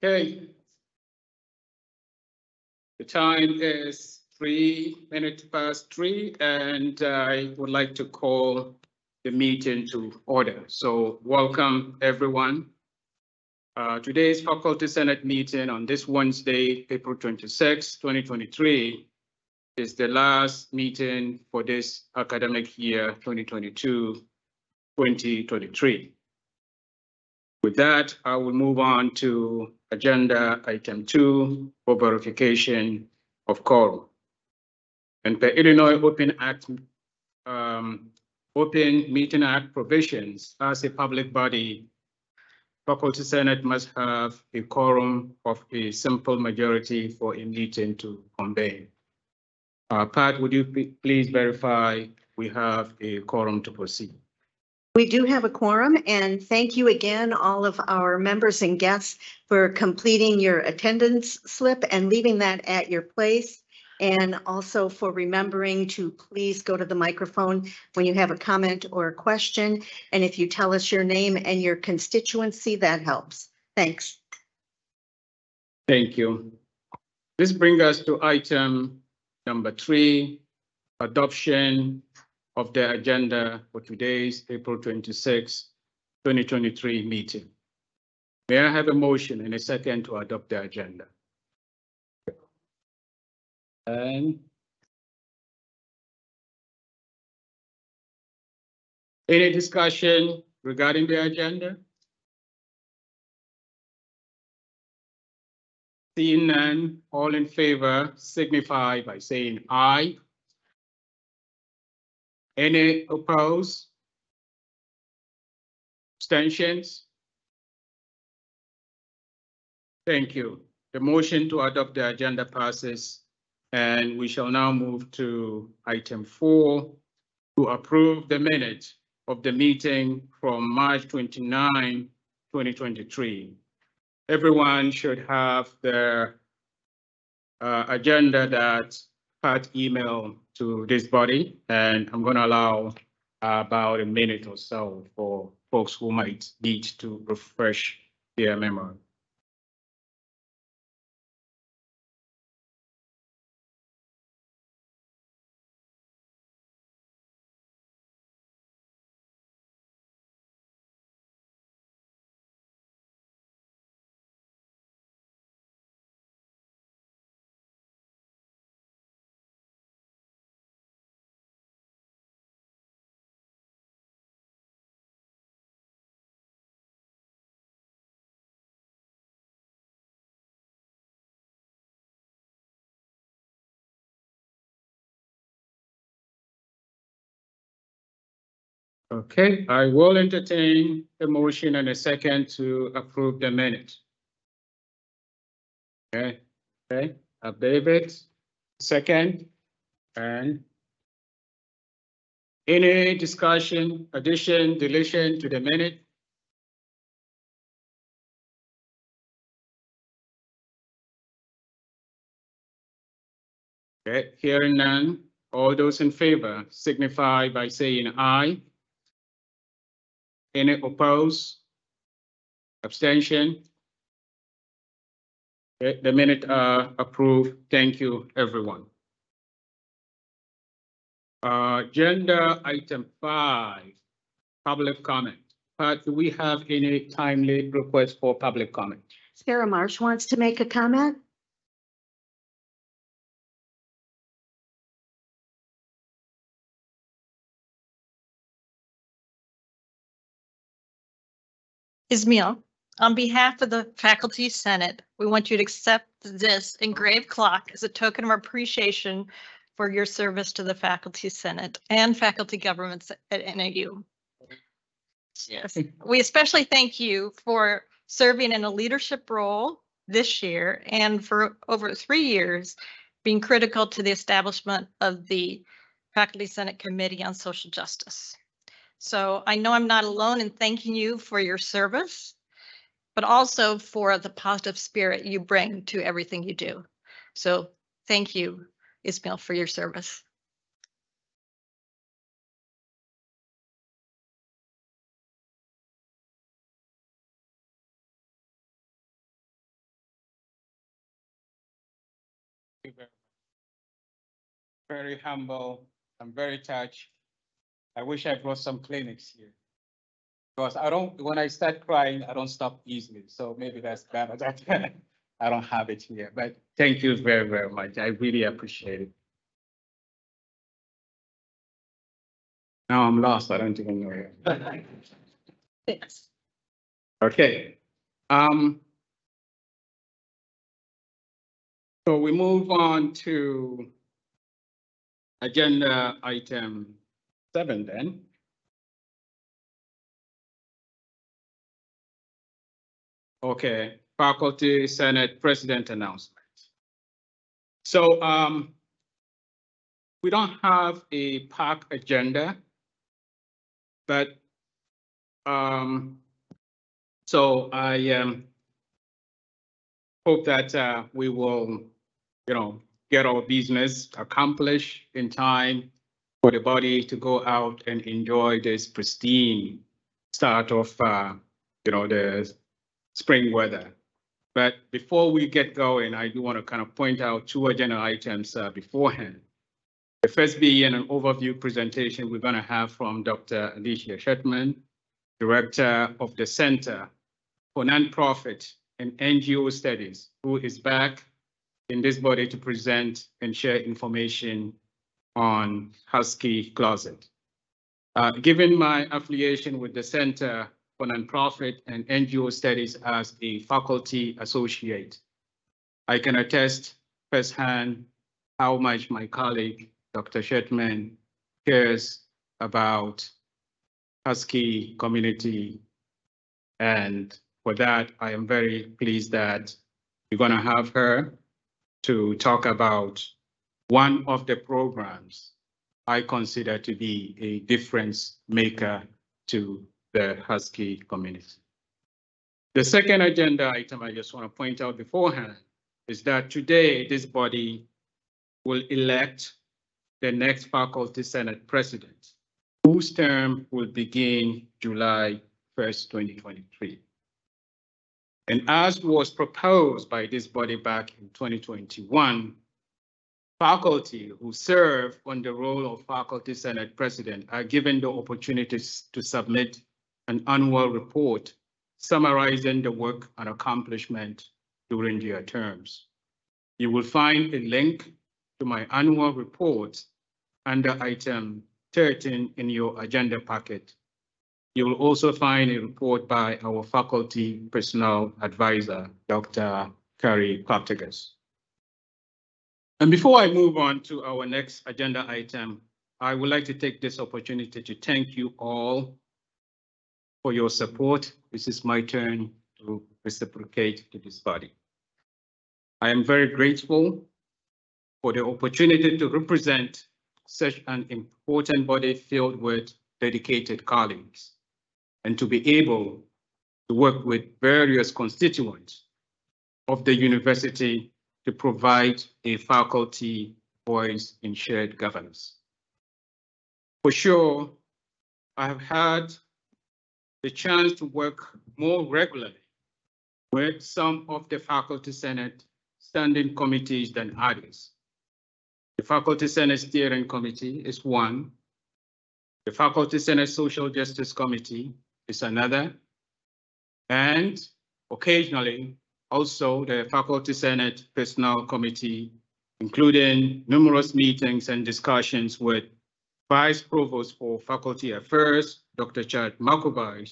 Okay. The time is 3 minutes past 3, and I would like to call the meeting to order. So welcome, everyone. Today's Faculty Senate meeting on this Wednesday, April 26, 2023, is the last meeting for this academic year, 2022-2023. With that, I will move on to agenda item 2 for verification of quorum. And per Illinois Open Meeting Act provisions, as a public body, Faculty Senate must have a quorum of a simple majority for a meeting to convene. Pat, would you please verify we have a quorum to proceed? We do have a quorum, and thank you again, all of our members and guests, for completing your attendance slip and leaving that at your place. And also for remembering to please go to the microphone when you have a comment or a question. And if you tell us your name and your constituency, that helps. Thanks. Thank you. This brings us to item number 3, adoption of the agenda for today's April 26, 2023 meeting. May I have a motion and a second to adopt the agenda? And any discussion regarding the agenda? Seeing none, all in favor signify by saying aye. Any opposed? Abstentions? Thank you. The motion to adopt the agenda passes, and we shall now move to item 4 to approve the minutes of the meeting from March 29, 2023. Everyone should have their agenda that Pat emailed to this body, and I'm going to allow about a minute or so for folks who might need to refresh their memory. Okay, I will entertain a motion and a second to approve the minute. Okay, David, second, and any discussion, addition, deletion to the minute? Okay, hearing none, all those in favor signify by saying aye. Any opposed? Abstention? Okay, the minute are approved. Thank you, everyone. Agenda item 5, public comment. Pat, do we have any timely requests for public comment? Sarah Marsh wants to make a comment. Ismail, on behalf of the Faculty Senate, we want you to accept this engraved clock as a token of appreciation for your service to the Faculty Senate and faculty governments at NAU. Yes, we especially thank you for serving in a leadership role this year and for over 3 years being critical to the establishment of the Faculty Senate Committee on Social Justice. So I know I'm not alone in thanking you for your service, but also for the positive spirit you bring to everything you do. So thank you, Ismail, for your service. you very humble. I'm very touched. I wish I brought some clinics here. Because when I start crying, I don't stop easily. So maybe that's bad. I don't have it here, but thank you very, very much. I really appreciate it. Now I'm lost. I don't even know it. Yes. Okay. So we move on to agenda item 7 then. Okay, Faculty Senate President announcement. So we don't have a PAC agenda, but so I hope that we will, get our business accomplished in time for the body to go out and enjoy this pristine start of, the spring weather. But before we get going, I do want to kind of point out 2 agenda items beforehand. The first being an overview presentation we're going to have from Dr. Alicia Shetman, Director of the Center for Nonprofit and NGO Studies, who is back in this body to present and share information on Husky Closet. Given my affiliation with the Center for Nonprofit and NGO Studies as a faculty associate, I can attest firsthand how much my colleague, Dr. Shetman, cares about Husky community. And for that, I am very pleased that we're going to have her to talk about one of the programs I consider to be a difference maker to the Husky community. The second agenda item I just want to point out beforehand is that today this body will elect the next Faculty Senate President, whose term will begin July 1st, 2023. And as was proposed by this body back in 2021, faculty who serve on the role of Faculty Senate President are given the opportunities to submit an annual report summarizing the work and accomplishment during their terms. You will find a link to my annual report under item 13 in your agenda packet. You will also find a report by our faculty personnel advisor, Dr. Carrie Paptagas. And before I move on to our next agenda item, I would like to take this opportunity to thank you all for your support. This is my turn to reciprocate to this body. I am very grateful for the opportunity to represent such an important body filled with dedicated colleagues and to be able to work with various constituents of the university to provide a faculty voice in shared governance. For sure, I have had the chance to work more regularly with some of the Faculty Senate standing committees than others. The Faculty Senate Steering Committee is one. The Faculty Senate Social Justice Committee is another. And occasionally, also the Faculty Senate Personnel Committee, including numerous meetings and discussions with Vice Provost for Faculty Affairs, Dr. Chad McAvoy,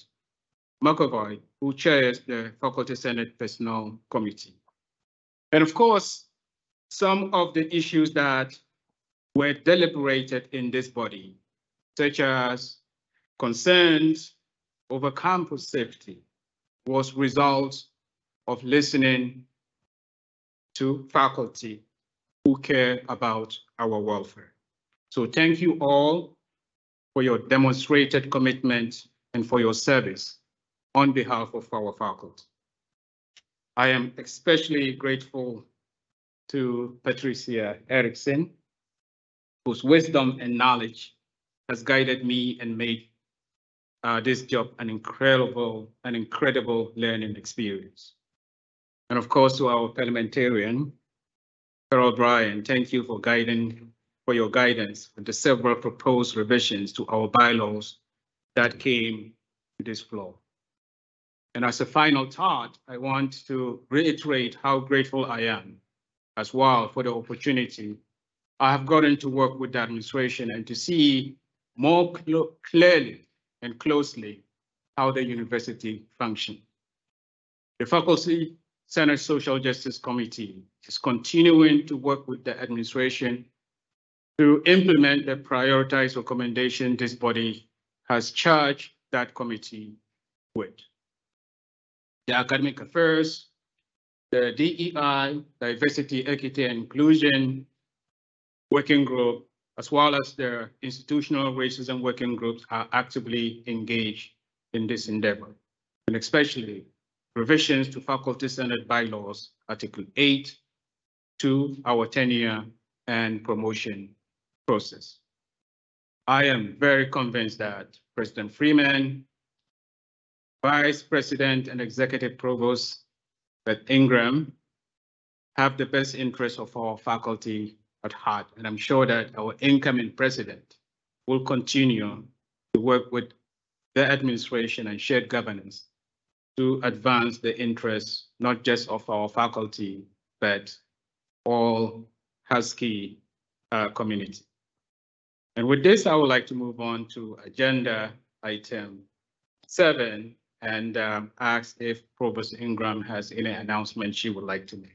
who chairs the Faculty Senate Personnel Committee. And of course, some of the issues that were deliberated in this body, such as concerns over campus safety, was result of listening to faculty who care about our welfare. So thank you all for your demonstrated commitment and for your service on behalf of our faculty. I am especially grateful to Patricia Erickson, whose wisdom and knowledge has guided me and made this job an incredible learning experience. And of course, to our parliamentarian, Carol Bryan, thank you for your guidance with the several proposed revisions to our bylaws that came to this floor. And as a final thought, I want to reiterate how grateful I am as well for the opportunity I have gotten to work with the administration and to see more clearly and closely how the university functions. The Faculty Senate Social Justice Committee is continuing to work with the administration to implement the prioritized recommendation this body has charged that committee with. The Academic Affairs, the DEI, Diversity, Equity, and Inclusion Working Group, as well as the Institutional Racism Working Groups are actively engaged in this endeavor, and especially revisions to Faculty Senate bylaws, Article 8, to our tenure and promotion process. I am very convinced that President Freeman, Vice President and Executive Provost Beth Ingram have the best interests of our faculty at heart, and I'm sure that our incoming president will continue to work with the administration and shared governance to advance the interests, not just of our faculty, but all Husky community. And with this, I would like to move on to agenda item 7 and ask if Provost Ingram has any announcement she would like to make.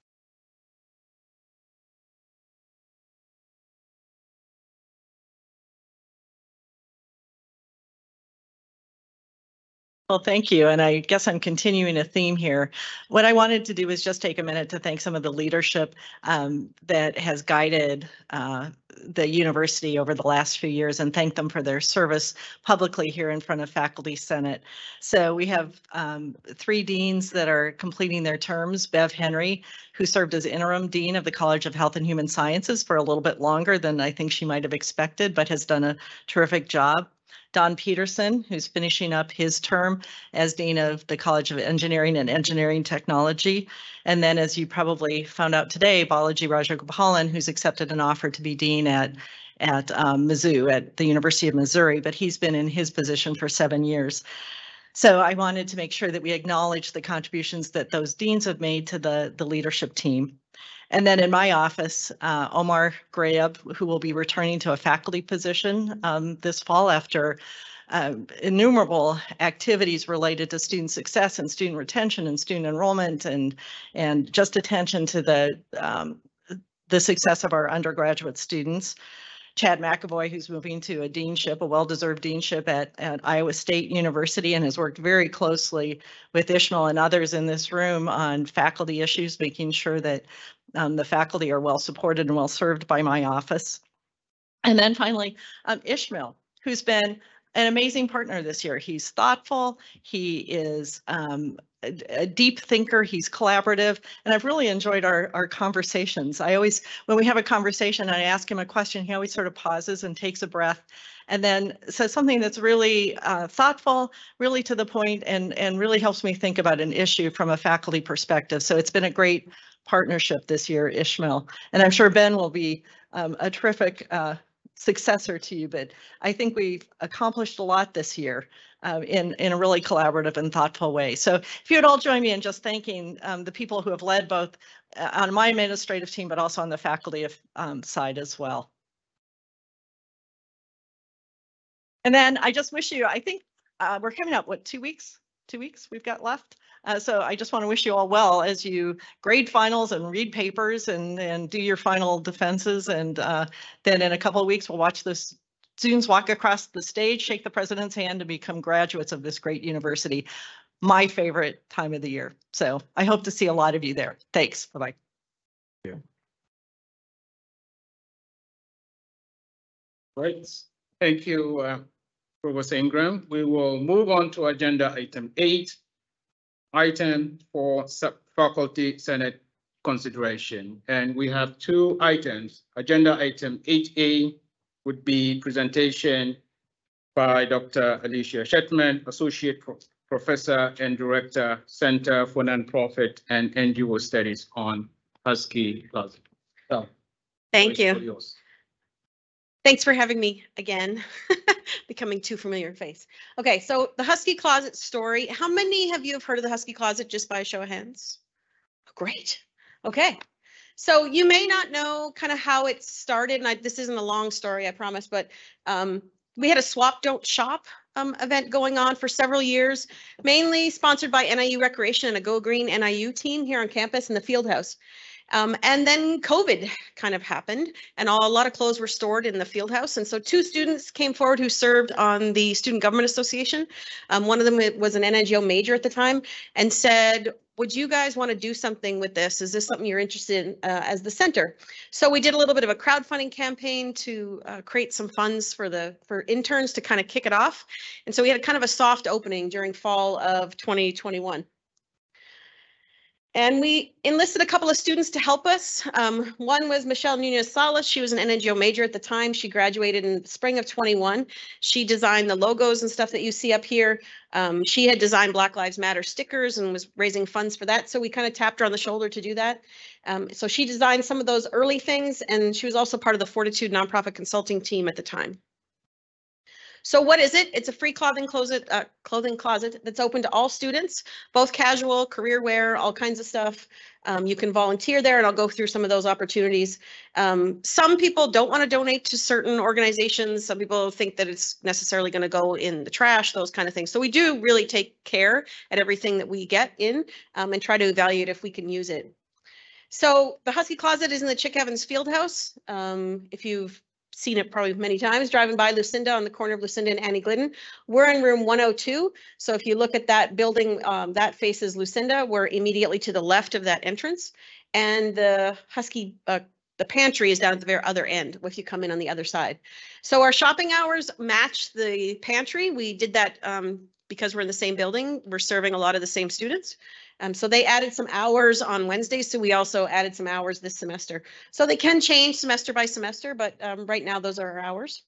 Well, thank you. And I guess I'm continuing a theme here. What I wanted to do is just take a minute to thank some of the leadership that has guided the university over the last few years and thank them for their service publicly here in front of Faculty Senate. So we have 3 deans that are completing their terms. Bev Henry, who served as interim dean of the College of Health and Human Sciences for a little bit longer than I think she might have expected, but has done a terrific job. Don Peterson, who's finishing up his term as Dean of the College of Engineering and Engineering Technology. And then, as you probably found out today, Balaji Rajagopalan, who's accepted an offer to be Dean at Mizzou, at the University of Missouri, but he's been in his position for 7 years. So I wanted to make sure that we acknowledge the contributions that those deans have made to the leadership team. And then in my office, Omar Grayab, who will be returning to a faculty position this fall after innumerable activities related to student success and student retention and student enrollment and just attention to the success of our undergraduate students. Chad McAvoy, who's moving to a deanship, a well-deserved deanship at Iowa State University, and has worked very closely with Ishmael and others in this room on faculty issues, making sure that the faculty are well supported and well served by my office. And then finally, Ishmael, who's been an amazing partner this year. He's thoughtful, he is a deep thinker, he's collaborative, and I've really enjoyed our conversations. I always, when we have a conversation, I ask him a question, he always sort of pauses and takes a breath and then says something that's really thoughtful, really to the point, and really helps me think about an issue from a faculty perspective. So it's been a great partnership this year, Ishmael. And I'm sure Ben will be a terrific successor to you, but I think we've accomplished a lot this year in a really collaborative and thoughtful way. So if you would all join me in just thanking the people who have led both on my administrative team, but also on the faculty side as well. And then I just wish you, I think we're coming up, what, 2 weeks? 2 weeks we've got left. So I just want to wish you all well as you grade finals and read papers and do your final defenses. And then in a couple of weeks, we'll watch the students walk across the stage, shake the president's hand, and become graduates of this great university. My favorite time of the year. So I hope to see a lot of you there. Thanks. Bye-bye. Yeah. Right. Thank you, Provost Ingram. We will move on to agenda item 8. Item for faculty senate consideration, and we have 2 items. Agenda item 8A would be presentation by Dr. Alicia Shetman, Associate Professor and Director, Center for Nonprofit and NGO Studies on Husky Plaza. So, Thank voice all you. yours. Thanks for having me again. Becoming too familiar face. Okay, so the Husky Closet story. How many of you have heard of the Husky Closet just by a show of hands? Great. Okay. So you may not know kind of how it started, and this isn't a long story, I promise, but we had a Swap Don't Shop event going on for several years, mainly sponsored by NIU Recreation and a Go Green NIU team here on campus in the field house. And then COVID kind of happened, and a lot of clothes were stored in the field house. And so 2 students came forward who served on the Student Government Association. One of them was an NGO major at the time, and said, would you guys want to do something with this? Is this something you're interested in as the center? So we did a little bit of a crowdfunding campaign to create some funds for interns to kind of kick it off. And so we had kind of a soft opening during fall of 2021. And we enlisted a couple of students to help us. One was Michelle Nunez Salas. She was an NGO major at the time. She graduated in the spring of 21. She designed the logos and stuff that you see up here. She had designed Black Lives Matter stickers and was raising funds for that. So we kind of tapped her on the shoulder to do that. So she designed some of those early things, and she was also part of the Fortitude nonprofit consulting team at the time. So what is it? It's a free clothing closet that's open to all students, both casual, career wear, all kinds of stuff. You can volunteer there, and I'll go through some of those opportunities. Some people don't want to donate to certain organizations. Some people think that it's necessarily going to go in the trash, those kind of things. So we do really take care at everything that we get in and try to evaluate if we can use it. So the Husky Closet is in the Chick Evans Fieldhouse. If you've seen it probably many times driving by Lucinda on the corner of Lucinda and Annie Glidden. We're in room 102. So if you look at that building that faces Lucinda, we're immediately to the left of that entrance. And the Husky, the pantry is down at the very other end if you come in on the other side. So our shopping hours match the pantry. We did that because we're in the same building. We're serving a lot of the same students. So they added some hours on Wednesdays, so we also added some hours this semester. So they can change semester by semester, but right now those are our hours.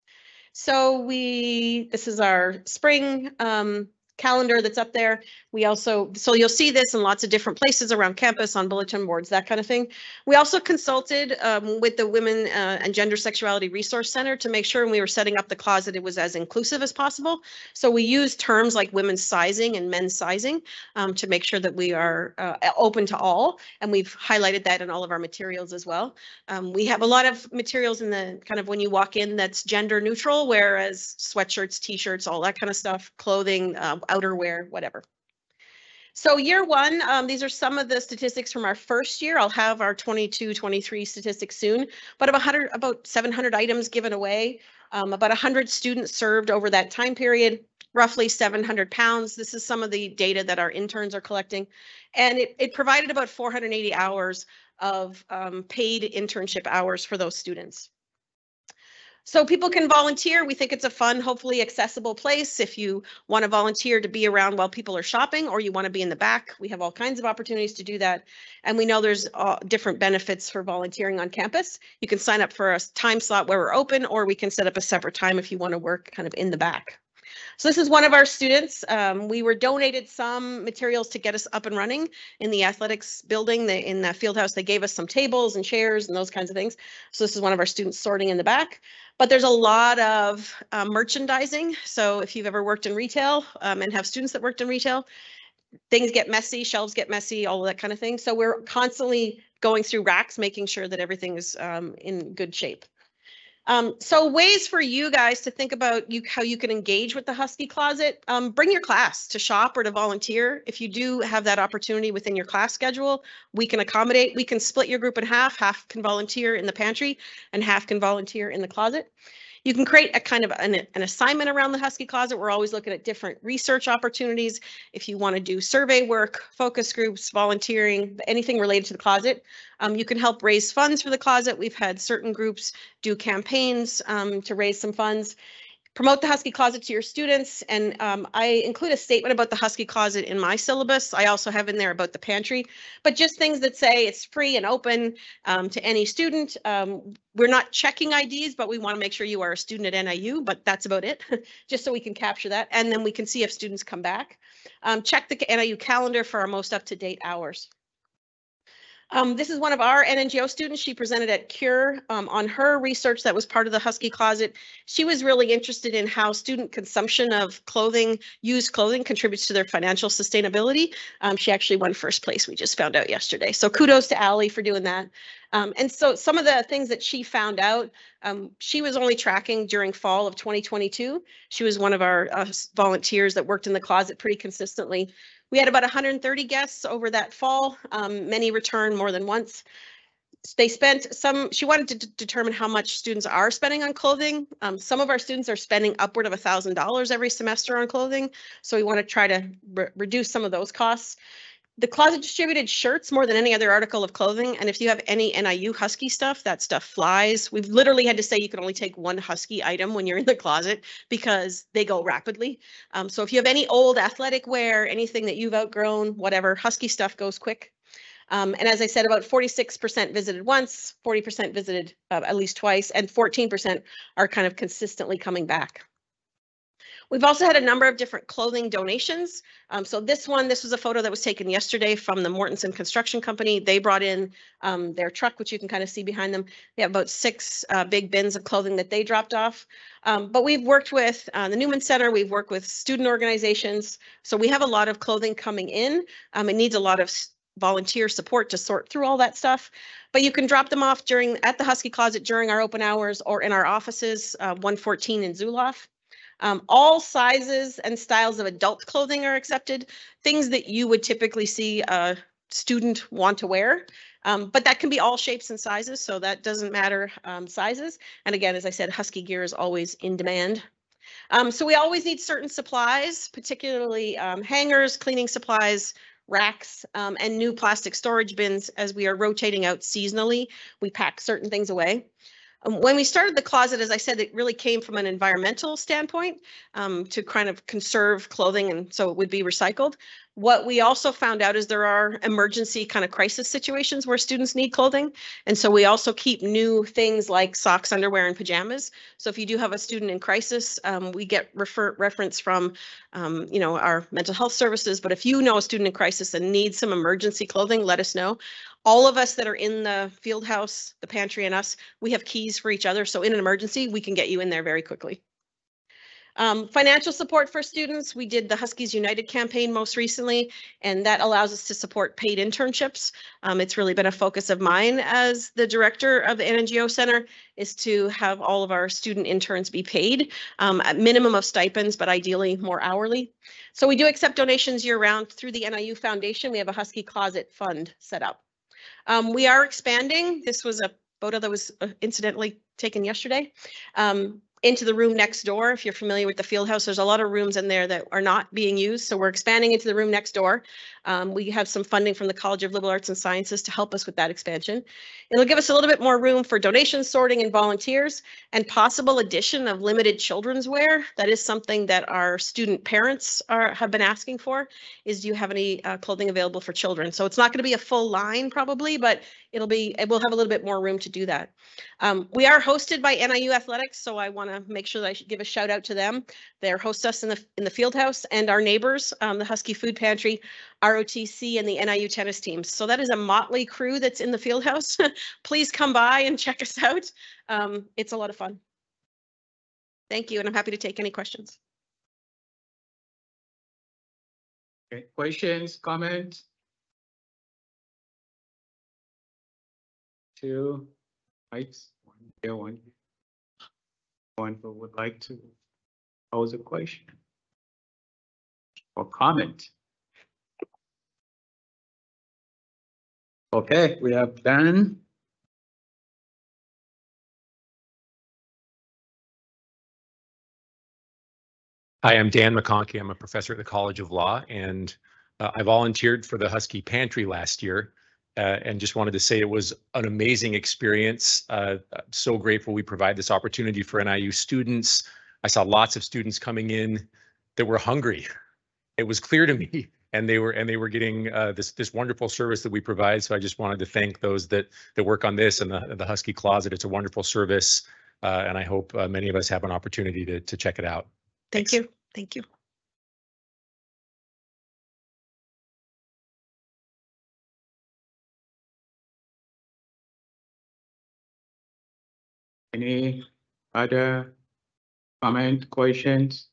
So this is our spring calendar that's up there. We also, so you'll see this in lots of different places around campus, on bulletin boards, that kind of thing. We also consulted with the Women and Gender Sexuality Resource Center to make sure when we were setting up the closet, it was as inclusive as possible. So we used terms like women's sizing and men's sizing to make sure that we are open to all. And we've highlighted that in all of our materials as well. We have a lot of materials in the kind of when you walk in that's gender neutral, whereas sweatshirts, t-shirts, all that kind of stuff, clothing, outerwear, whatever. So year one, these are some of the statistics from our first year. I'll have our 22-23 statistics soon, but about 700 items given away, about 100 students served over that time period, roughly 700 pounds. This is some of the data that our interns are collecting, and it provided about 480 hours of paid internship hours for those students. So people can volunteer. We think it's a fun, hopefully accessible place. If you want to volunteer to be around while people are shopping, or you want to be in the back, we have all kinds of opportunities to do that. And we know there's different benefits for volunteering on campus. You can sign up for a time slot where we're open, or we can set up a separate time if you want to work kind of in the back. So this is one of our students. We were donated some materials to get us up and running in the athletics building. In that field house, they gave us some tables and chairs and those kinds of things. So this is one of our students sorting in the back. But there's a lot of merchandising. So if you've ever worked in retail and have students that worked in retail, things get messy, shelves get messy, all of that kind of thing. So we're constantly going through racks, making sure that everything is in good shape. So ways for you guys to think about how you can engage with the Husky Closet. Bring your class to shop or to volunteer. If you do have that opportunity within your class schedule, we can accommodate. We can split your group in half. Half can volunteer in the pantry and half can volunteer in the closet. You can create a kind of an assignment around the Husky Closet. We're always looking at different research opportunities. If you want to do survey work, focus groups, volunteering, anything related to the closet, you can help raise funds for the closet. We've had certain groups do campaigns to raise some funds. Promote the Husky Closet to your students, and I include a statement about the Husky Closet in my syllabus. I also have in there about the pantry, but just things that say it's free and open to any student. We're not checking IDs, but we want to make sure you are a student at NIU, but that's about it, just so we can capture that, and then we can see if students come back. Check the NIU calendar for our most up-to-date hours. This is one of our NNGO students. She presented at CURE on her research that was part of the Husky Closet. She was really interested in how student consumption of clothing, used clothing, contributes to their financial sustainability. She actually won first place, we just found out yesterday. So kudos to Allie for doing that. And so some of the things that she found out, she was only tracking during fall of 2022. She was one of our volunteers that worked in the closet pretty consistently. We had about 130 guests over that fall. Many returned more than once. They spent she wanted to determine how much students are spending on clothing. Some of our students are spending upward of $1,000 every semester on clothing. So we want to try to reduce some of those costs. The closet distributed shirts more than any other article of clothing. And if you have any NIU Husky stuff, that stuff flies. We've literally had to say you can only take one Husky item when you're in the closet because they go rapidly. So if you have any old athletic wear, anything that you've outgrown, whatever, Husky stuff goes quick. And as I said, about 46% visited once, 40% visited at least twice, and 14% are kind of consistently coming back. We've also had a number of different clothing donations. So this was a photo that was taken yesterday from the Mortenson Construction Company. They brought in their truck, which you can kind of see behind them. They have about 6 big bins of clothing that they dropped off. But we've worked with the Newman Center. We've worked with student organizations. So we have a lot of clothing coming in. It needs a lot of volunteer support to sort through all that stuff. But you can drop them off at the Husky Closet during our open hours or in our offices, 114 in Zulauf. All sizes and styles of adult clothing are accepted, things that you would typically see a student want to wear. But that can be all shapes and sizes, so that doesn't matter sizes. And again, as I said, Husky gear is always in demand. So we always need certain supplies, particularly hangers, cleaning supplies, racks, and new plastic storage bins. As we are rotating out seasonally, we pack certain things away. When we started the closet, as I said, it really came from an environmental standpoint to kind of conserve clothing, and so it would be recycled. What we also found out is there are emergency kind of crisis situations where students need clothing. And so we also keep new things like socks, underwear, and pajamas. So if you do have a student in crisis, we get reference from, our mental health services. But if you know a student in crisis and needs some emergency clothing, let us know. All of us that are in the field house, the pantry, and us, we have keys for each other. So in an emergency, we can get you in there very quickly. Financial support for students. We did the Huskies United campaign most recently, and that allows us to support paid internships. It's really been a focus of mine as the director of the NNGO Center, is to have all of our student interns be paid at minimum of stipends, but ideally more hourly. So we do accept donations year round through the NIU Foundation. We have a Husky Closet Fund set up. We are expanding. This was a photo that was incidentally taken yesterday. Into the room next door. If you're familiar with the field house, there's a lot of rooms in there that are not being used. So we're expanding into the room next door. We have some funding from the College of Liberal Arts and Sciences to help us with that expansion. It'll give us a little bit more room for donations, sorting, and volunteers, and possible addition of limited children's wear. That is something that our student parents have been asking for, is do you have any clothing available for children? So it's not going to be a full line probably, but we'll have a little bit more room to do that. We are hosted by NIU Athletics, so I want to make sure that I should give a shout out to them. They host us in the field house, and our neighbors, the Husky Food Pantry, ROTC, and the NIU tennis teams. So that is a motley crew that's in the field house. Please come by and check us out. It's a lot of fun. Thank you, and I'm happy to take any questions. Okay, questions, comments? 2 mics, 1 here, 1 here. One who would like to pose a question or comment. Okay, we have Dan. Hi, I'm Dan McConkey. I'm a professor at the College of Law, and I volunteered for the Husky Pantry last year, and just wanted to say it was an amazing experience. I'm so grateful we provide this opportunity for NIU students. I saw lots of students coming in that were hungry. It was clear to me, and they were getting this wonderful service that we provide. So I just wanted to thank those that work on this and the Husky Closet. It's a wonderful service, and I hope many of us have an opportunity to check it out. Thank you. Thank you. Any other comment, questions?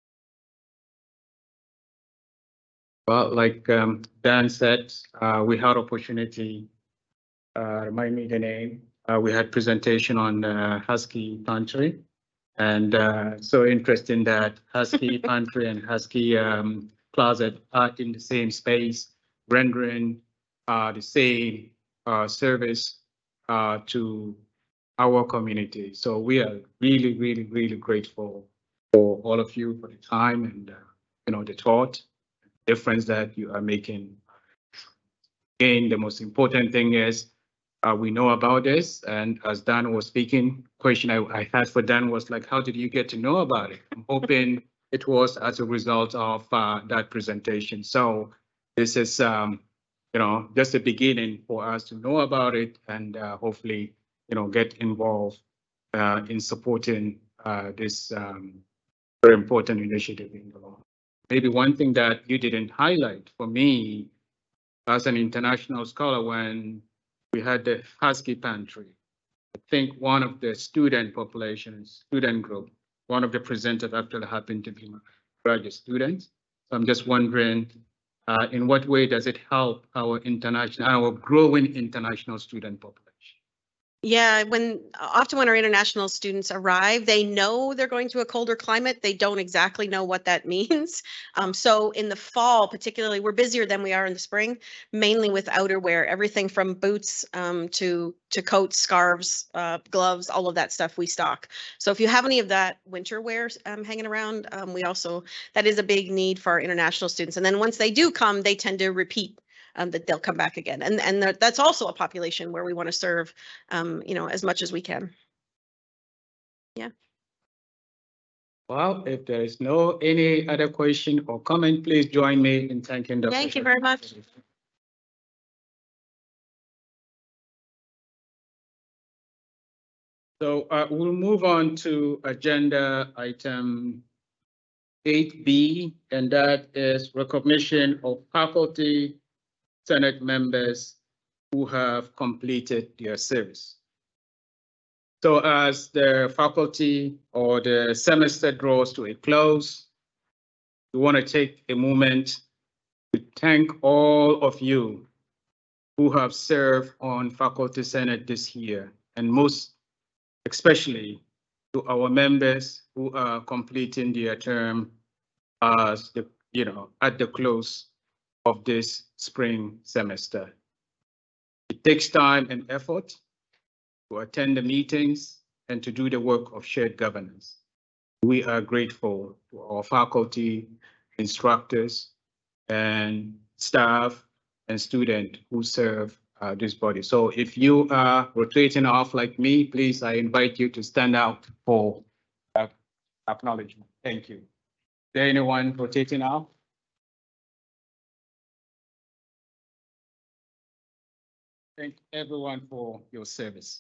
Well, like Dan said, we had opportunity, remind me the name, we had presentation on Husky Pantry. And so interesting that Husky Pantry and Husky Closet are in the same space, rendering the same service to our community. So we are really, really, really grateful for all of you for the time and the thought, difference that you are making. Again, the most important thing is we know about this, and as Dan was speaking, question I had for Dan was like, how did you get to know about it? I'm hoping it was as a result of that presentation. So this is, just a beginning for us to know about it and hopefully, get involved in supporting this very important initiative in the law. Maybe one thing that you didn't highlight for me as an international scholar when we had the Husky Pantry. I think one of the student group, one of the presenters actually happened to be my graduate students. So I'm just wondering, in what way does it help our growing international student population? Yeah, often when our international students arrive, they know they're going to a colder climate. They don't exactly know what that means. So in the fall, particularly, we're busier than we are in the spring, mainly with outerwear, everything from boots to coats, scarves, gloves, all of that stuff we stock. So if you have any of that winter wear hanging around, that is a big need for our international students. And then once they do come, they tend to repeat. That they'll come back again. And that's also a population where we want to serve, as much as we can. Yeah. Well, if there is any other question or comment, please join me in thanking Dr. Thank you very much. So we'll move on to agenda item 8B, and that is recognition of faculty Senate members who have completed their service. So as the faculty or the semester draws to a close, we want to take a moment to thank all of you who have served on Faculty Senate this year, and most especially to our members who are completing their term as at the close of this spring semester. It takes time and effort to attend the meetings and to do the work of shared governance. We are grateful to our faculty, instructors, and staff and students who serve this body. So if you are rotating off like me, please, I invite you to stand out for acknowledgement. Thank you. Is there anyone rotating off? Thank everyone for your service.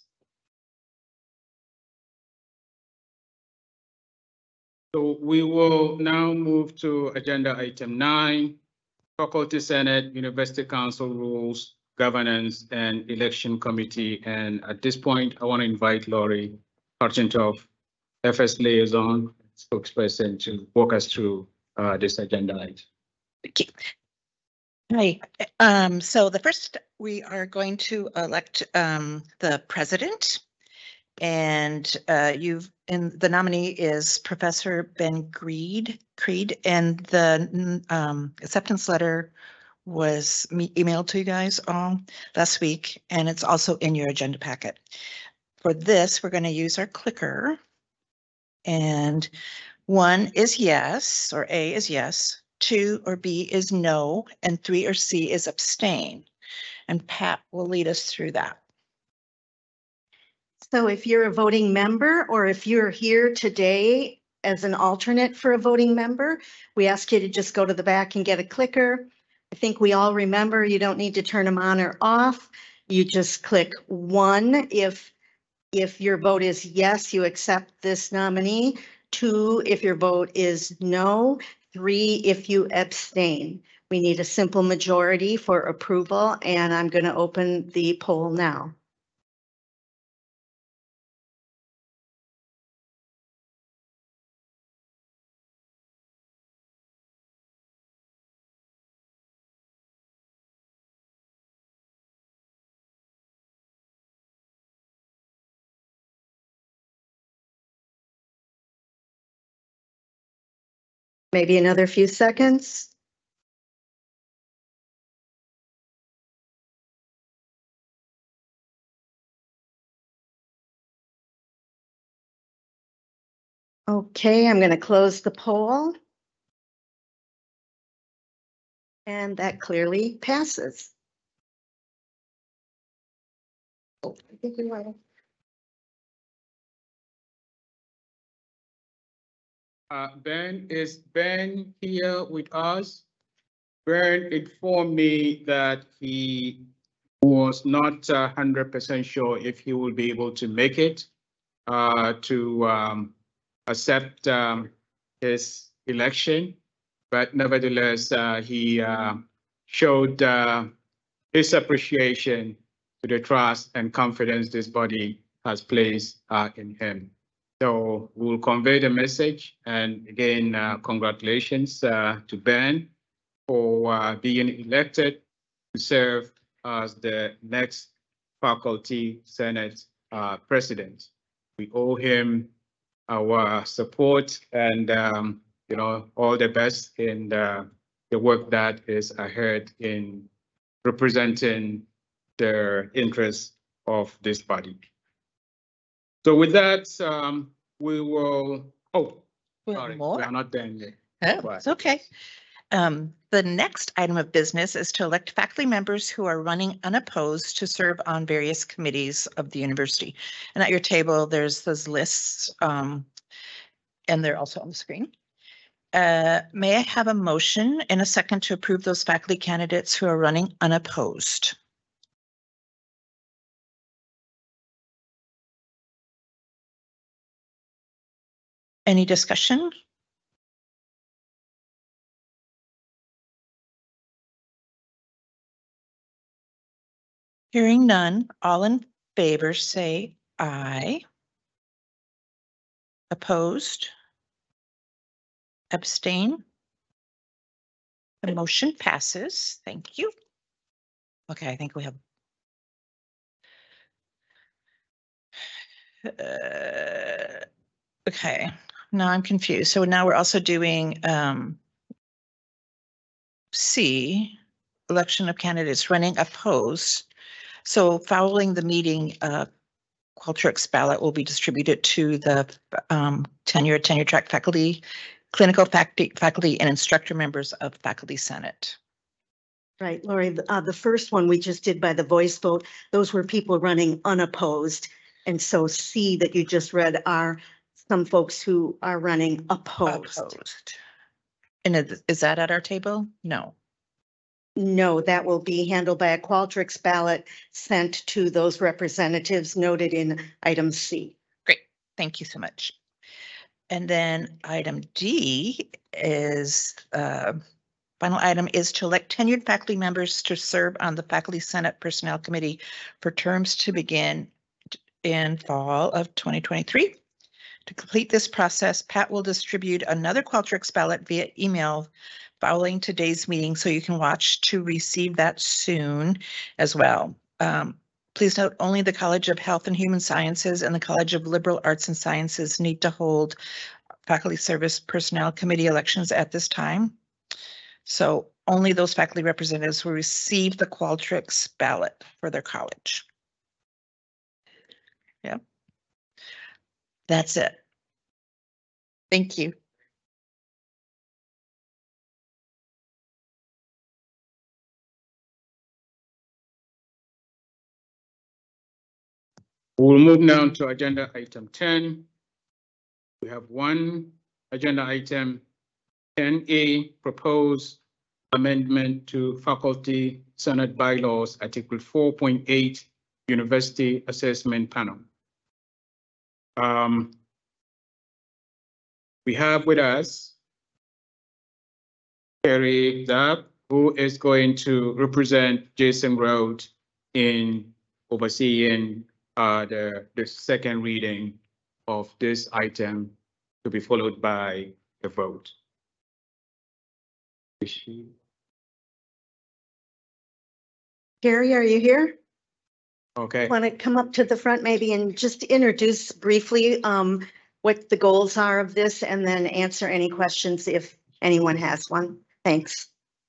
So we will now move to agenda item 9, Faculty Senate, University Council Rules, Governance, and Election Committee. And at this point, I want to invite Lori Harchentoff, FS Liaison spokesperson, to walk us through this agenda item. Thank you. Hi. So the first, we are going to elect the president, and the nominee is Professor Ben Creed, and the acceptance letter was emailed to you guys all last week, and it's also in your agenda packet. For this, we're going to use our clicker, and 1 is yes, or A is yes. 2 or B is no, and 3 or C is abstain. And Pat will lead us through that. So if you're a voting member, or if you're here today as an alternate for a voting member, we ask you to just go to the back and get a clicker. I think we all remember you don't need to turn them on or off. You just click 1 if your vote is yes, you accept this nominee. 2 if your vote is no. 3 if you abstain. We need a simple majority for approval, and I'm going to open the poll now. Maybe another few seconds. Okay, I'm going to close the poll. And that clearly passes. Oh, I think we might have- Ben, is Ben here with us? Ben informed me that he was not 100% sure if he will be able to make it to accept his election, but nevertheless, he showed his appreciation to the trust and confidence this body has placed in him. So we'll convey the message, and again, congratulations to Ben for being elected to serve as the next Faculty Senate president. We owe him our support and all the best in the work that is ahead in representing the interests of this body. So with that, we will, sorry, we are not done yet. Oh, it's okay. The next item of business is to elect faculty members who are running unopposed to serve on various committees of the university. And at your table, there's those lists, and they're also on the screen. May I have a motion and a second to approve those faculty candidates who are running unopposed? Any discussion? Hearing none, all in favor say aye. Opposed? Abstain? The motion passes. Thank you. Okay, I think we have. Okay, now I'm confused. So now we're also doing C, election of candidates running opposed. So following the meeting, Qualtrics ballot will be distributed to the tenure track faculty, clinical faculty, and instructor members of Faculty Senate. Right, Lori, the first one we just did by the voice vote, those were people running unopposed. And so C that you just read are some folks who are running opposed. And is that at our table? No. No, that will be handled by a Qualtrics ballot sent to those representatives noted in item C. Great, thank you so much. And then item D is, final item is to elect tenured faculty members to serve on the Faculty Senate Personnel Committee for terms to begin in fall of 2023. To complete this process, Pat will distribute another Qualtrics ballot via email following today's meeting, so you can watch to receive that soon as well. Please note, only the College of Health and Human Sciences and the College of Liberal Arts and Sciences need to hold Faculty Service Personnel Committee elections at this time. So only those faculty representatives will receive the Qualtrics ballot for their college. Yep. That's it. Thank you. We'll move now to agenda item 10. We have one agenda item 10A, proposed amendment to Faculty Senate Bylaws, Article 4.8, University Assessment Panel. We have with us Kerry Zapp, who is going to represent Jason Rhodes in overseeing the second reading of this item, to be followed by a vote. Gary, are you here? Okay. Want to come up to the front maybe and just introduce briefly what the goals are of this, and then answer any questions if anyone has one. Thanks.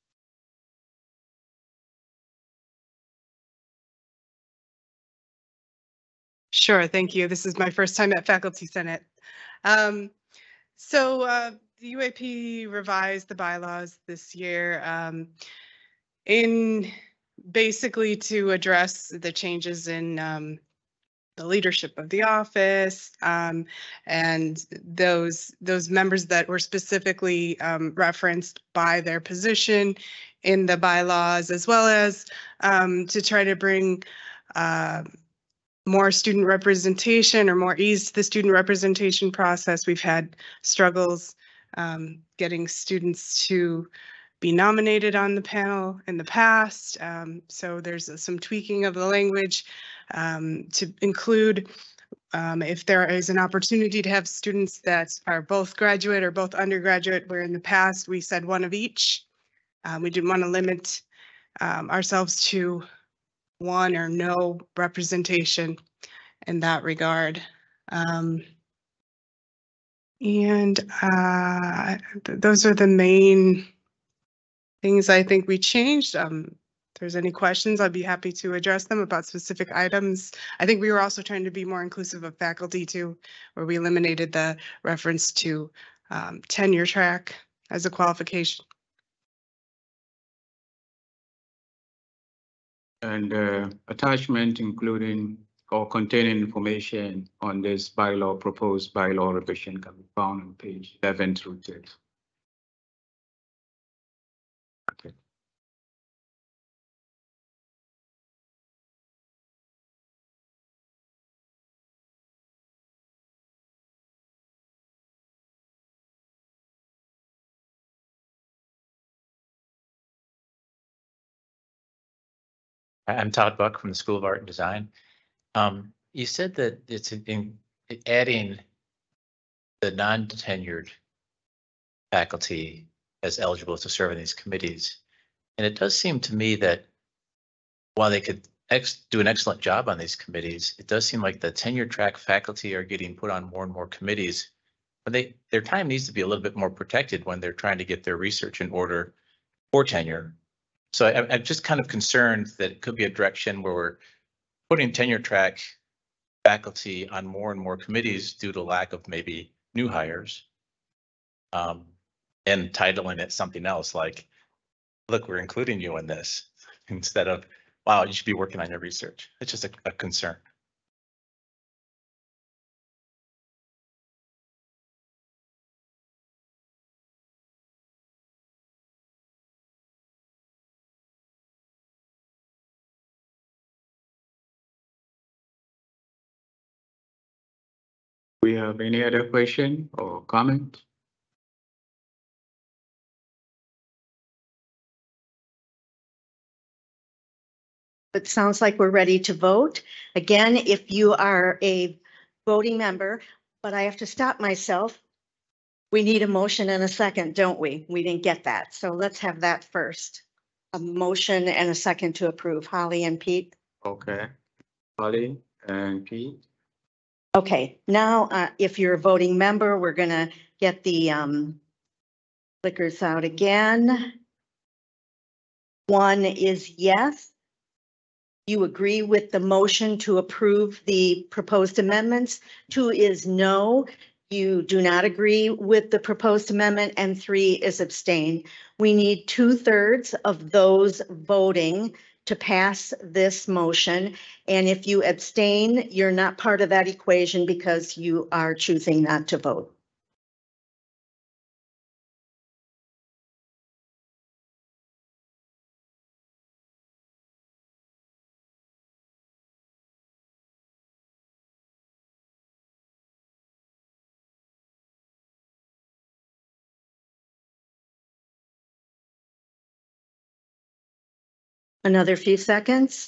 Sure, thank you. This is my first time at Faculty Senate. The UAP revised the bylaws this year in basically to address the changes in the leadership of the office and those members that were specifically referenced by their position in the bylaws, as well as to try to bring more student representation or more ease to the student representation process. We've had struggles getting students to be nominated on the panel in the past. So there's some tweaking of the language to include if there is an opportunity to have students that are both graduate or both undergraduate, where in the past we said one of each. We didn't want to limit ourselves to one or no representation in that regard. Those are the main things I think we changed. If there's any questions, I'd be happy to address them about specific items. I think we were also trying to be more inclusive of faculty too, where we eliminated the reference to tenure track as a qualification. And attachment including or containing information on this bylaw, proposed bylaw revision can be found on page 11 through 6. Okay. I'm Todd Buck from the School of Art and Design. You said that it's adding the non-tenured faculty as eligible to serve in these committees. And it does seem to me that while they could do an excellent job on these committees, it does seem like the tenure track faculty are getting put on more and more committees. But their time needs to be a little bit more protected when they're trying to get their research in order for tenure. So I'm just kind of concerned that it could be a direction where we're putting tenure track faculty on more and more committees due to lack of maybe new hires. And titling it something else like, look, we're including you in this, instead of, wow, you should be working on your research. It's just a concern. We have any other question or comment? It sounds like we're ready to vote. Again, if you are a voting member, but I have to stop myself. We need a motion and a second, don't we? We didn't get that. So let's have that first. A motion and a second to approve. Holly and Pete. Okay. Holly and Pete. Okay, now if you're a voting member, we're gonna get the clickers out again. 1 is yes. You agree with the motion to approve the proposed amendments. 2 is no. You do not agree with the proposed amendment, and 3 is abstain. We need 2/3 of those voting to pass this motion. And if you abstain, you're not part of that equation because you are choosing not to vote. Another few seconds.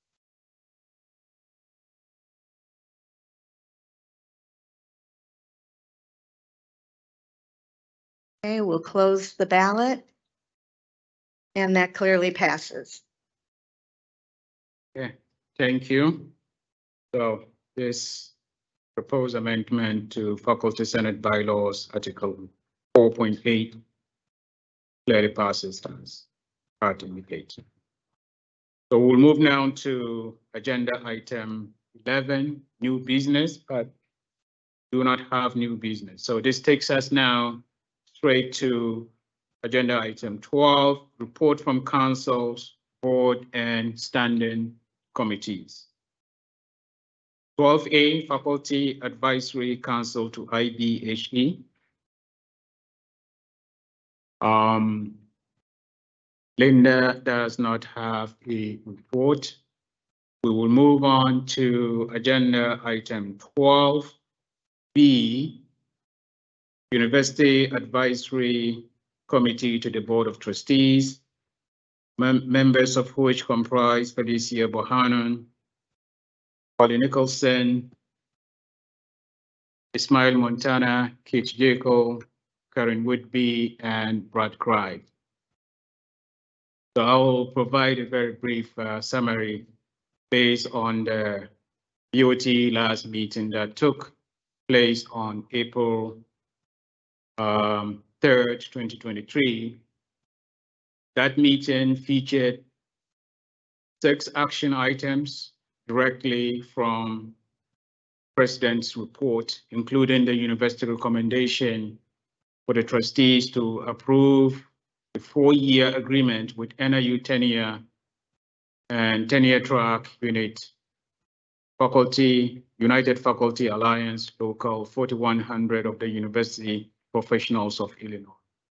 Okay, we'll close the ballot. And that clearly passes. Okay, thank you. So this proposed amendment to Faculty Senate bylaws, Article 4.8 clearly passes as part indicated. So we'll move now to agenda item 11, new business, but do not have new business. So this takes us now straight to agenda item 12, report from councils, board, and standing committees. 12A, Faculty Advisory Council to IBHE. Linda does not have a report. We will move on to agenda item 12B, University Advisory Committee to the Board of Trustees, members of which comprise Felicia Bohannon, Polly Nicholson, Ismail Montana, Keith Jacob, Karen Woodby, and Brad Cry. So I will provide a very brief summary based on the BOT last meeting that took place on April 3rd, 2023. That meeting featured 6 action items directly from President's report, including the university recommendation for the trustees to approve the 4-year agreement with NIU tenure and tenure track unit faculty, United Faculty Alliance, Local 4100 of the University Professionals of Illinois.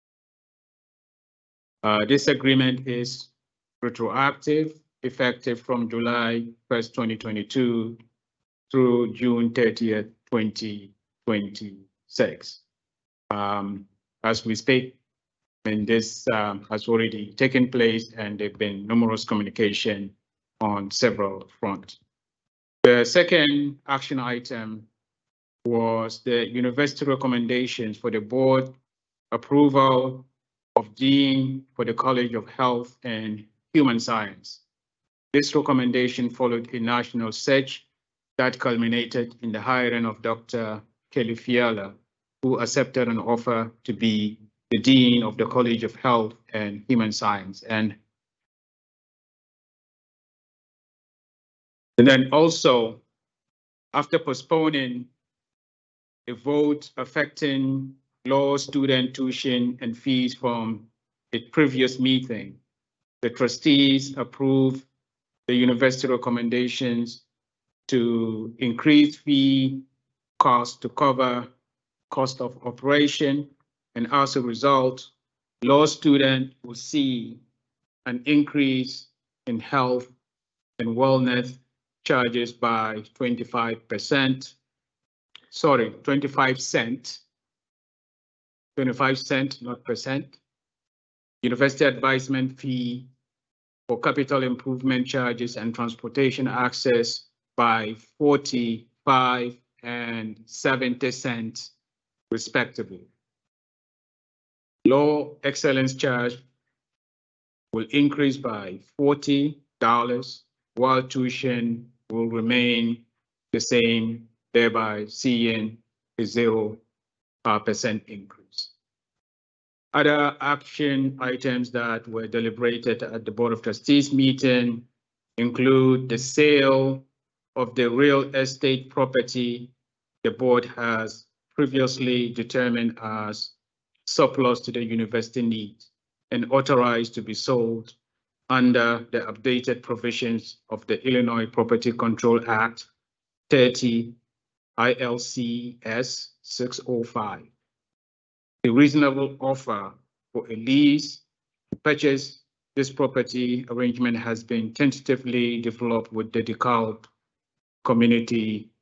This agreement is retroactive, effective from July 1st, 2022 through June 30th, 2026. As we speak, and this has already taken place, and there have been numerous communication on several fronts. The second action item was the university recommendations for the board approval of Dean for the College of Health and Human Science. This recommendation followed a national search that culminated in the hiring of Dr. Kelly Fiala, who accepted an offer to be the Dean of the College of Health and Human Science. And then also, after postponing a vote affecting law student tuition and fees from a previous meeting, the trustees approved the university recommendations to increase fee costs to cover cost of operation, and as a result, law students will see an increase in health and wellness charges by 25%. Sorry, 25 cents, not percent. University advisement fee for capital improvement charges and transportation access by 45 and 70 cents, respectively. Law excellence charge will increase by $40, while tuition will remain the same, thereby seeing a 0% increase. Other action items that were deliberated at the Board of Trustees meeting include the sale of the real estate property the board has previously determined as surplus to the university needs and authorized to be sold under the updated provisions of the Illinois Property Control Act 30 ILCS 605. The reasonable offer for a lease to purchase this property arrangement has been tentatively developed with the DeKalb Community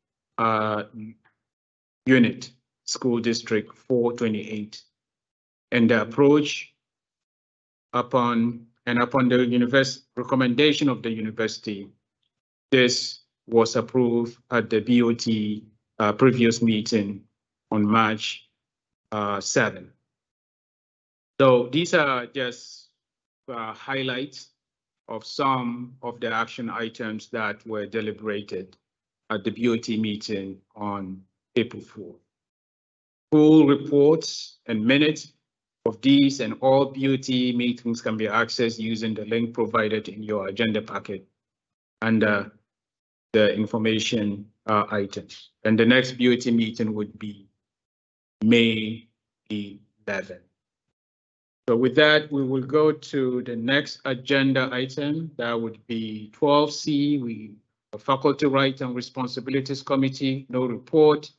Unit School District 428. And the approach upon the recommendation of the university, this was approved at the BOT previous meeting on March 7. So these are just highlights of some of the action items that were deliberated at the BOT meeting on April 4. Full reports and minutes of these, and all BOT meetings can be accessed using the link provided in your agenda packet under the information items. And the next BOT meeting would be May 11th. So with that, we will go to the next agenda item. That would be 12C. Faculty Rights and Responsibilities Committee, no report.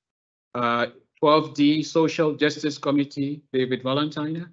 12D, Social Justice Committee, David Valentine.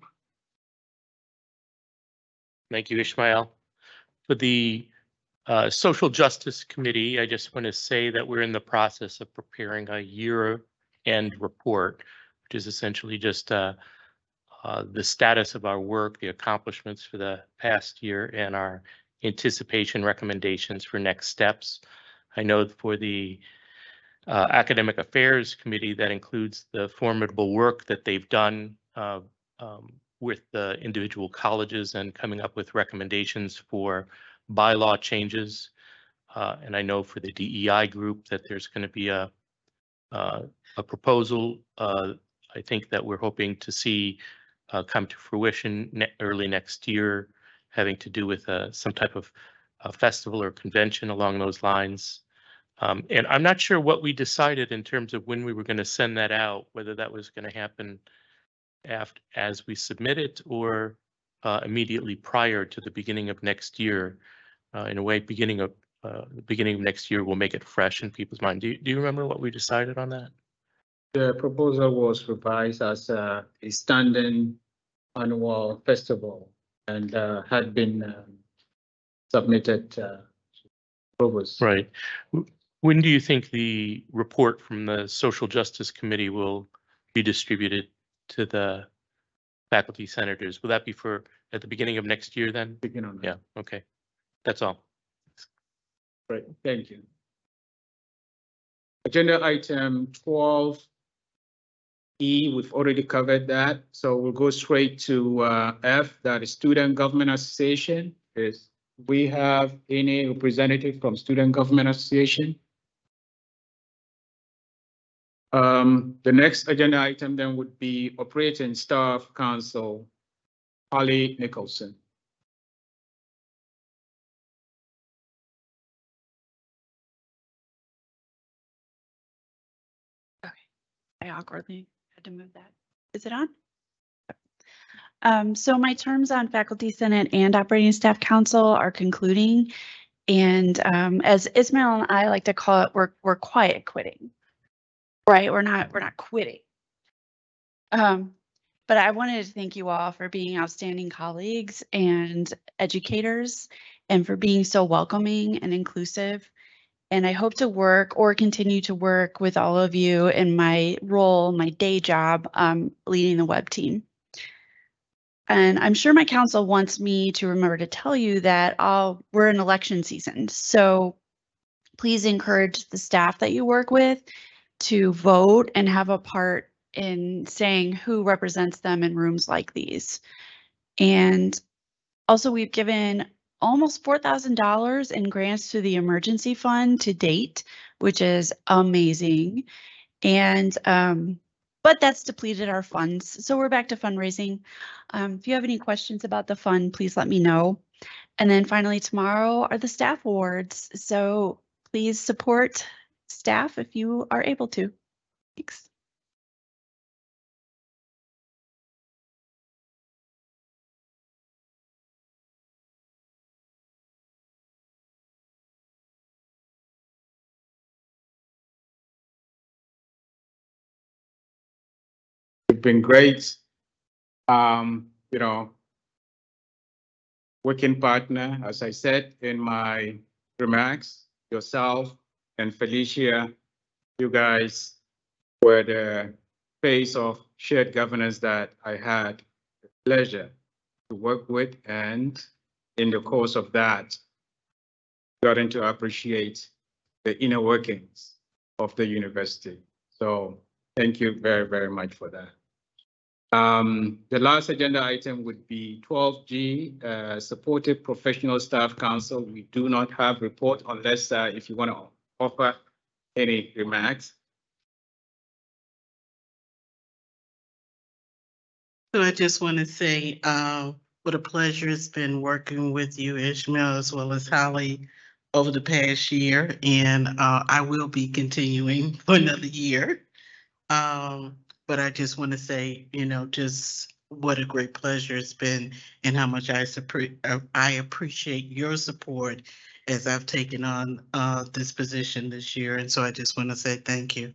Thank you, Ishmael. For the Social Justice Committee, I just want to say that we're in the process of preparing a year-end report, which is essentially just the status of our work, the accomplishments for the past year, and our anticipation recommendations for next steps. I know for the Academic Affairs Committee, that includes the formidable work that they've done with the individual colleges and coming up with recommendations for bylaw changes. And I know for the DEI group that there's going to be a proposal, I think that we're hoping to see come to fruition early next year, having to do with some type of festival or convention along those lines. And I'm not sure what we decided in terms of when we were going to send that out, whether that was going to happen as we submit it or immediately prior to the beginning of next year. In a way, beginning of next year will make it fresh in people's mind. Do you remember what we decided on that? The proposal was revised as a standing annual festival and had been submitted to provost. Right. When do you think the report from the Social Justice Committee will be distributed to the faculty senators? Will that be at the beginning of next year then? Beginning of Yeah, okay. That's all. Right, thank you. Agenda item 12E, we've already covered that. So we'll go straight to F, that is Student Government Association. We have any representative from Student Government Association? The next agenda item then would be Operating Staff Council, Holly Nicholson. I awkwardly had to move that. Is it on? So my terms on Faculty Senate and Operating Staff Council are concluding. And as Ismail and I like to call it, we're quiet quitting. Right? We're not quitting. But I wanted to thank you all for being outstanding colleagues and educators and for being so welcoming and inclusive. And I hope to work or continue to work with all of you in my role, my day job, leading the web team. And I'm sure my council wants me to remember to tell you that we're in election season. So please encourage the staff that you work with to vote and have a part in saying who represents them in rooms like these. And also we've given almost $4,000 in grants to the emergency fund to date, which is amazing. And but that's depleted our funds. So we're back to fundraising. If you have any questions about the fund, please let me know. And then finally tomorrow are the staff awards. So please support staff if you are able to. Thanks. You've been great. Working partner, as I said in my remarks, yourself and Felicia, you guys were the face of shared governance that I had the pleasure to work with, and in the course of that, gotten to appreciate the inner workings of the university. So thank you very, very much for that. The last agenda item would be 12G, Supportive Professional Staff Council. We do not have report unless if you want to offer any remarks. So I just want to say, what a pleasure it's been working with you, Ishmael, as well as Holly over the past year. And I will be continuing for another year. But I just want to say, just what a great pleasure it's been and how much I appreciate your support as I've taken on this position this year. And so I just want to say thank you.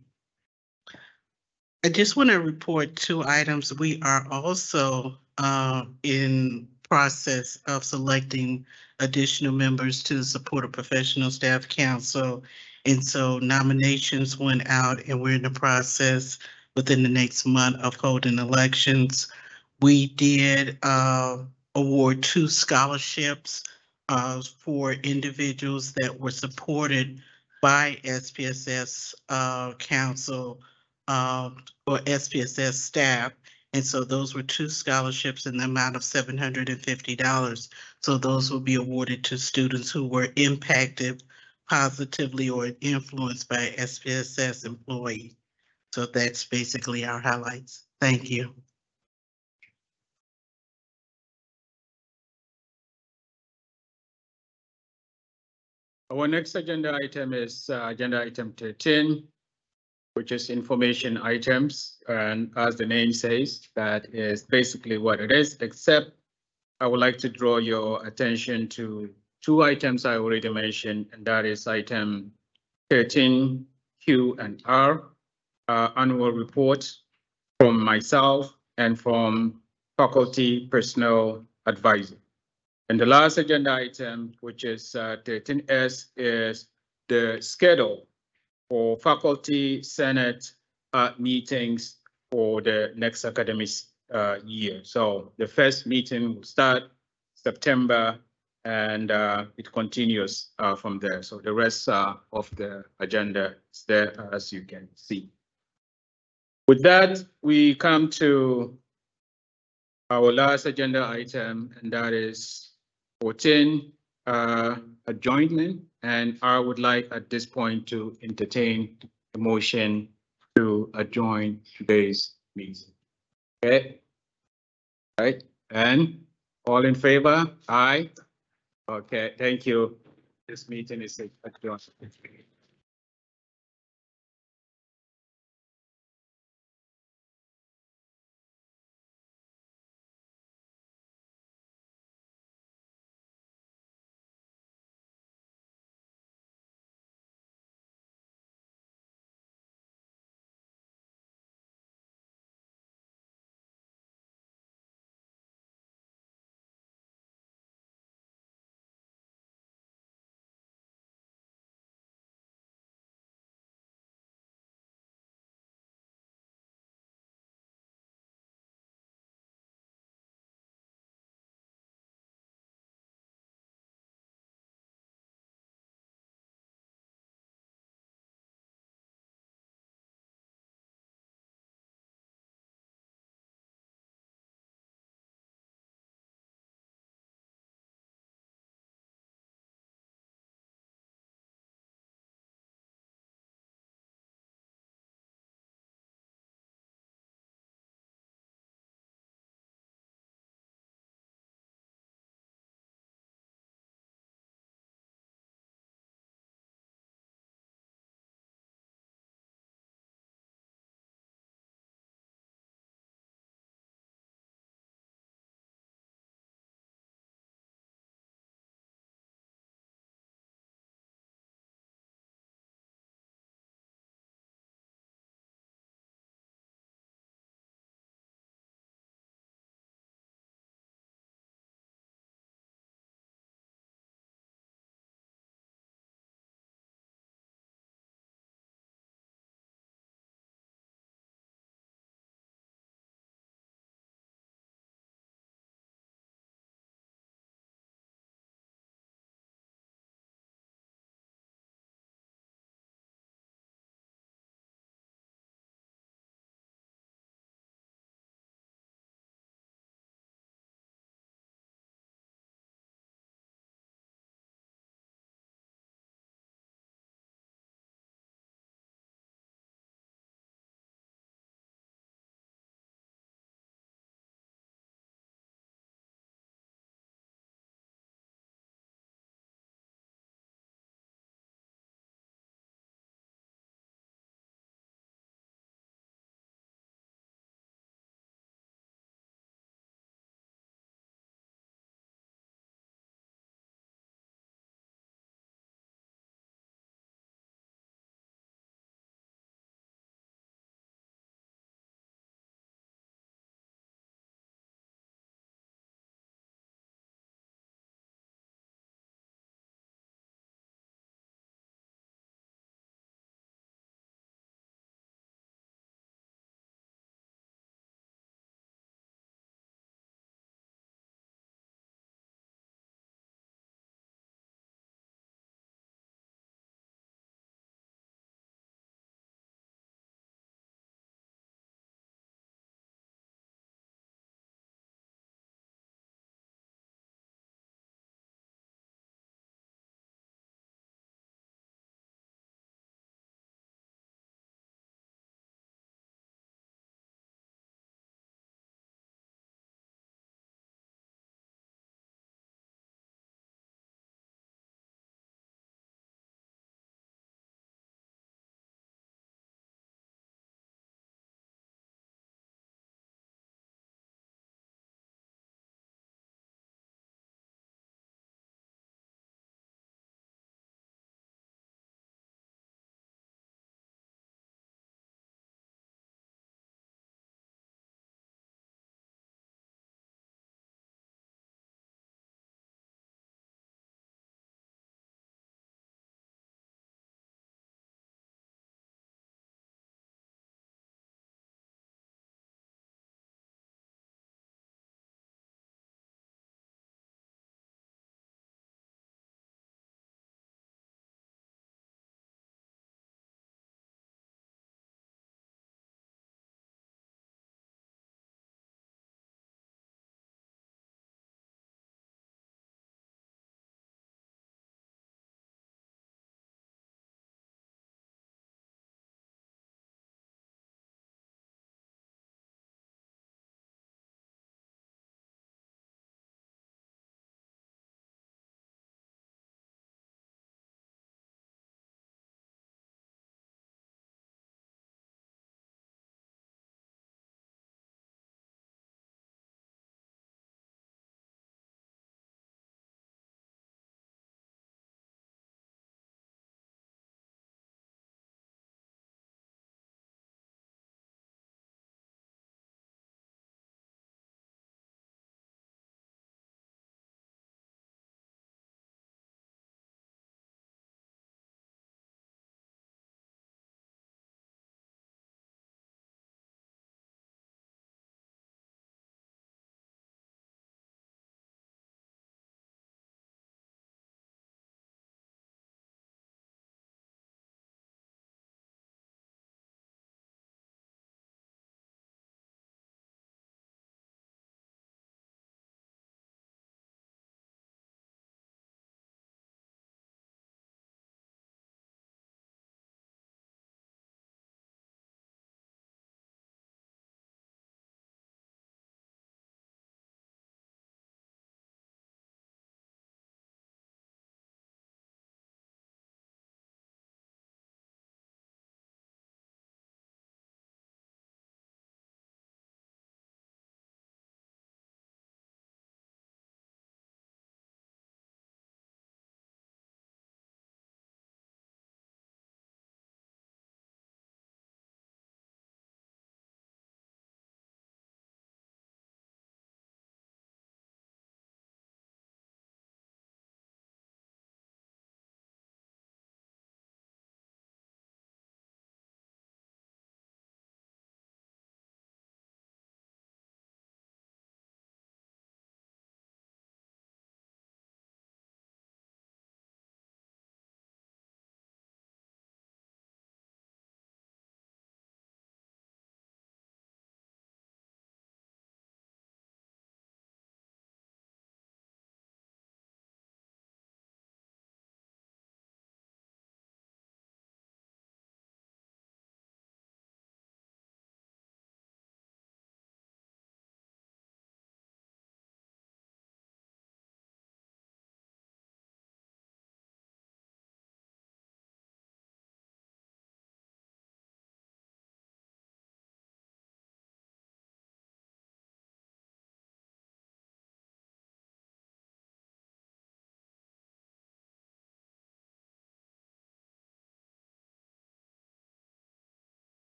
I just want to report 2 items. We are also in process of selecting additional members to the Support of Professional Staff Council. And so nominations went out and we're in the process within the next month of holding elections. We did award 2 scholarships for individuals that were supported by SPSS Council or SPSS staff. And so those were 2 scholarships in the amount of $750. So those will be awarded to students who were impacted positively or influenced by SPSS employees. So that's basically our highlights. Thank you. Our next agenda item is agenda item 13, which is information items. And as the name says, that is basically what it is, except I would like to draw your attention to 2 items I already mentioned, and that is item 13, Q and R, annual report from myself and from faculty personnel advisor. And the last agenda item, which is 13S, is the schedule for faculty senate meetings for the next academic year. So the first meeting will start September and it continues from there. So the rest of the agenda is there, as you can see. With that, we come to our last agenda item, and that is 14, adjournment. And I would like at this point to entertain a motion to adjourn today's meeting. Okay. All right. And all in favor? Aye. Okay. Thank you. This meeting is adjourned.